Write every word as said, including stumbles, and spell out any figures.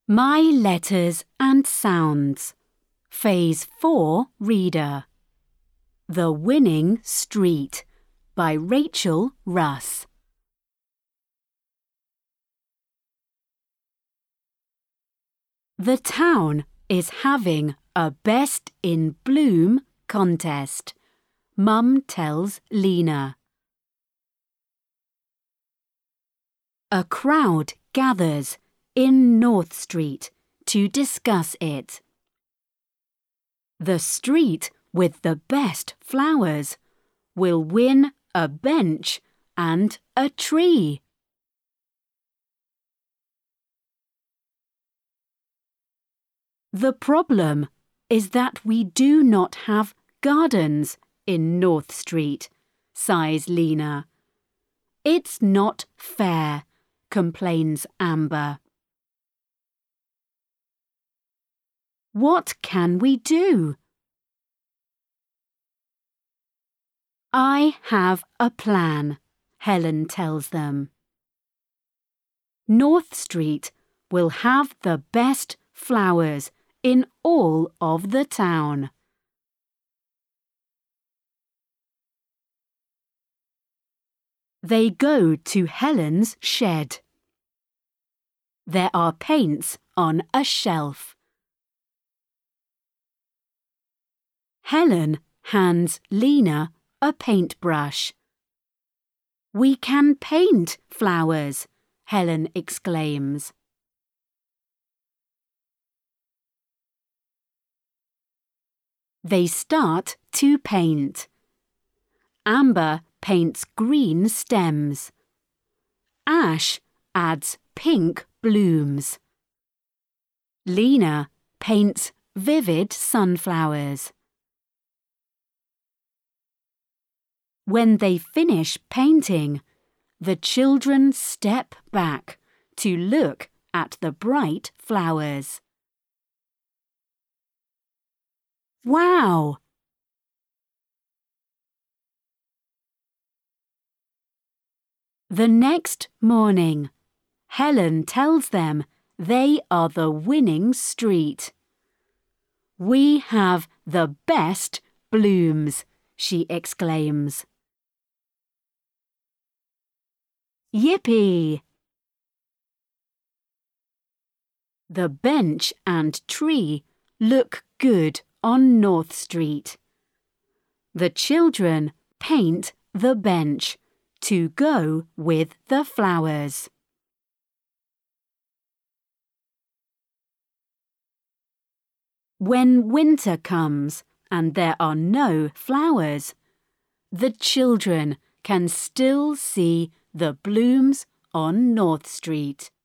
My Letters and Sounds. Phase four Reader. The Winning Street by Rachel Russ. The town is having a Best in Bloom contest, Mum tells Lena. A crowd gathers in North Street to discuss it. The street with the best flowers will win a bench and a tree. The problem is that we do not have gardens in North Street, sighs Lena. It's not fair, complains Amber. What can we do? I have a plan, Helen tells them. North Street will have the best flowers in all of the town. They go to Helen's shed. There are paints on a shelf. Helen hands Lena a paintbrush. We can paint flowers, Helen exclaims. They start to paint. Amber paints green stems. Ash adds pink blooms. Lena paints vivid sunflowers. When they finish painting, the children step back to look at the bright flowers. Wow! The next morning, Helen tells them they are the winning street. We have the best blooms, she exclaims. Yippee! The bench and tree look good on North Street. The children paint the bench to go with the flowers. When winter comes and there are no flowers, the children can still see the blooms on North Street.